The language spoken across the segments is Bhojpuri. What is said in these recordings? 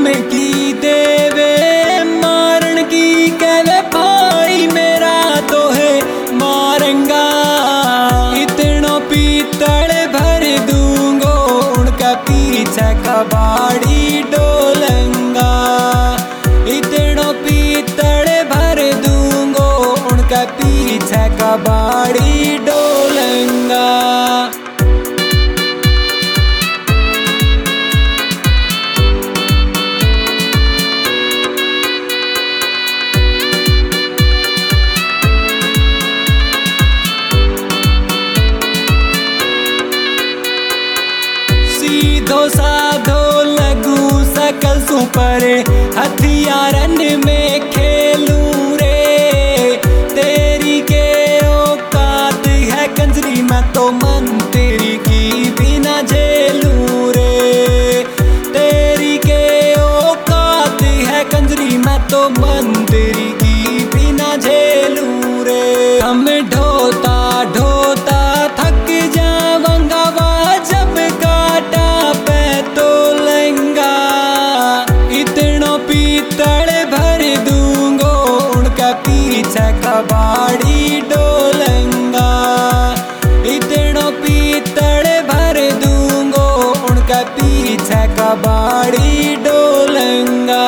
धमकी देवे मारन की, कहवे भाई मेरा तो है मारेंगा। इतनो पीतल भर दूंगो उनका पीछे कबाड़ी डोलंगा। इतनो पीतल भर दूंगो उनका पीछे कबाड़ी डोलंगा। सीधो साधो लगू सकल सु परे, हथियारन में खेलूं रे। तेरी के औकात है कंजरी, मैं तो मंत्री की बिना झेलूं रे। तेरी के औकात है कंजरी, मैं तो मंत्री की बिना झेलूं रे। हम ढोता ढोता थक जावंगा, जब काटा पे तो लंगा। इतनो पीतल भर दूंगो उनका पीछे कबाड़ी डोलंगा। इतनो पीतल भर दूंगो उनका पीछे कबाड़ी डोलंगा।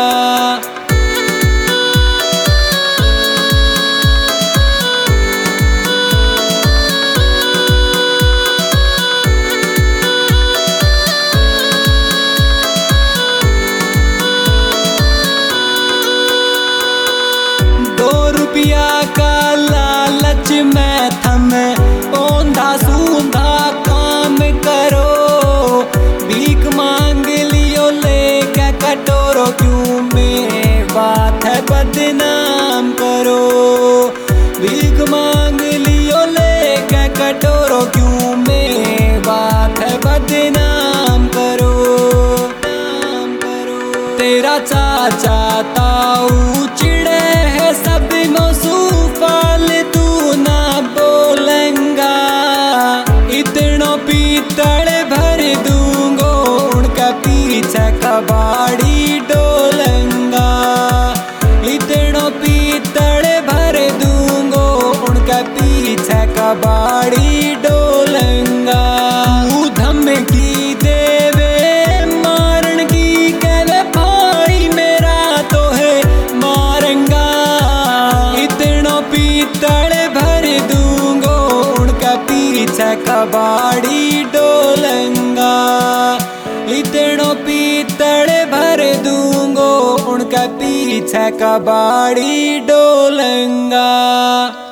रुपया का लालच में थमे औंधा सूंधा काम करो। भीख मांग लियो लेके कटोरो, क्यों में बात है बदनाम करो। भीख मांग लियो लेके कटोरो, क्यों में बात है बदनाम करो। तेरा चाचा ताऊ चिड़े है सब मौसूफाल, तू ना बोलेंगा। इतनो पीतल भर दूंगो उनका पीछे कबाड़ी डोलंगा। इतनो पीतल भर दूंगो उनका पीछे कबाड़ी डोलंगा। तू धमकी देवे मारन की, कहवे भाई मेरा तो है मारेंगा। इतनो पीतल भर दूंगो उनका पीछे कबाड़ी डोलंगा। इतनो पीतल भर दूंगो उनका पीछे कबाड़ी डोलंगा।